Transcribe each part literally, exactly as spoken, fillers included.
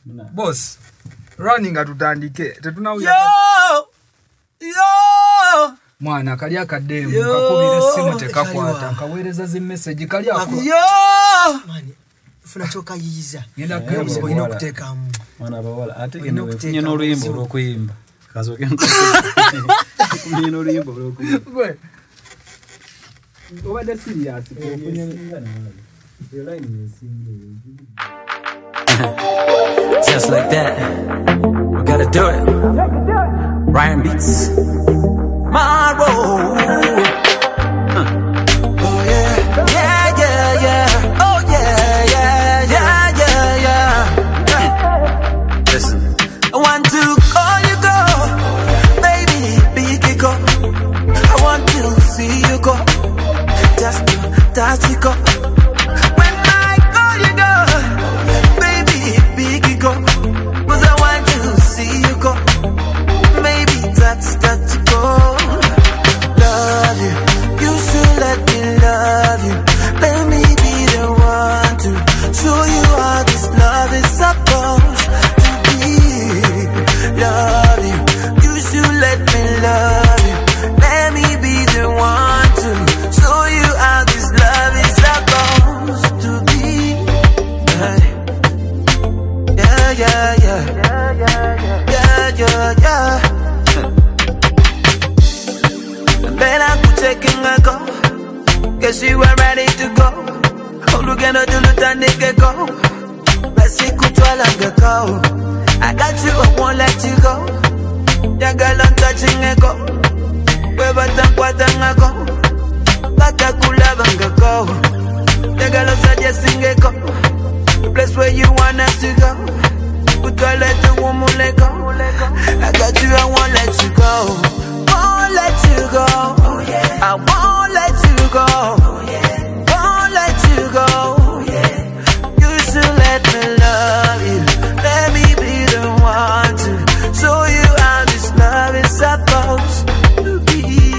Boss, running atutandike. Tetunauya. Yo! Yo! Mwana kali akademu kakubira simu tekakwata nkawereza zi message kali ako. Yo! Mani, funa choka yiza. Ngenda kwembo boyino kuteka mu. Mwana bawala ate ngeno kunye no luyimbo lokuyimba. Kazoke kunye no luyimbo lokuyimba. Gwe. Obadde serious kunye just like that. We gotta do it. Ryan Beats. Maro. Huh. Oh yeah. Yeah, yeah, yeah. Oh yeah, yeah, yeah, yeah, yeah. Listen. I want to call you go. Baby, big it go. I want to see you go. Just to touch you go. That's got to go. Love you, you should let me love you. Let me be the one to show you how this love is supposed to be. Love you, you should let me love you. Let me be the one to show you how this love is supposed to be. Yeah, yeah, yeah, yeah, yeah, yeah. Then I could take in a go. Guess you were ready to go. Oh, look at the little nigga go. Let's see, could you let go? I got you, I won't let you go. Ya girl, I'm touching a go. Where but I'm quite a go. But I could love and go. Ya girl, I'm suggesting a go. The place where you want us to go. Could you let the woman let go? I got you, I won't let you go. Won't let you go. Oh, yeah. I won't let you go. Oh, yeah. Won't let you go. Oh, yeah. You should let me love you. Let me be the one to show you how this love is supposed to be.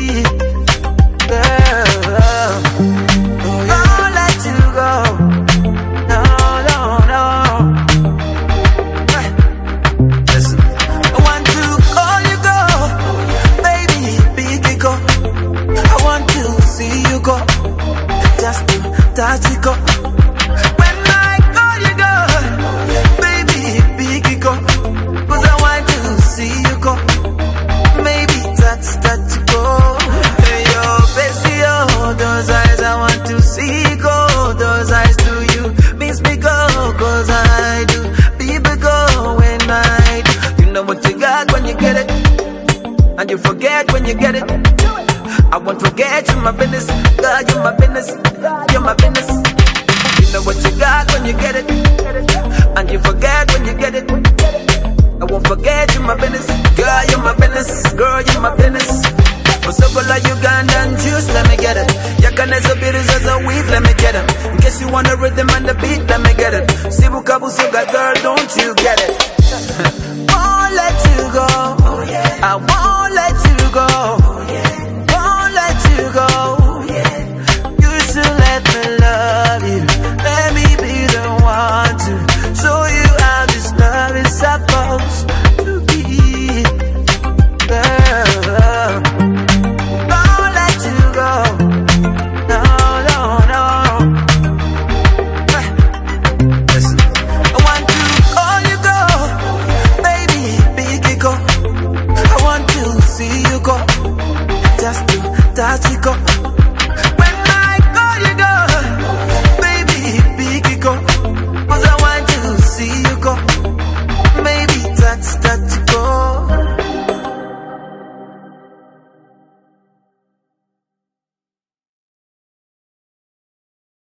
Girl, oh, yeah. Won't let you go. No, no, no. Listen, I want to call you go. I want to see you go. Just to touch you go. When I call you go, baby, big you go. Cause I want to see you go. Maybe touch, touch you go. Hey yo, baby, oh, those eyes I want to see you go. Those eyes do you miss me go. Cause I do, people go when I do. You know what you got when you get it. And you forget when you get it. I won't forget you my business. Girl, you're my business. You're my business. You know what you got when you get it. And you forget when you get it. I won't forget you my business. Girl, you're my business. Girl, you're my business. What's up all Ugandan juice, let me get it. Yakaneza beers as a weave, let me get it. In case you want the rhythm and the beat, let me get it. Sibukabu Soga, girl, don't you get it. Won't let you go. Oh, yeah. I won't let you go. Oh, yeah. Won't let you go. Oh, yeah. You should let me love you. Let me be the one to show you how this love is supposed to be. Girl, won't let you go. No, no, no. Listen, I want to call you go. Baby, big it go. I want to see you go. Just to touch you go.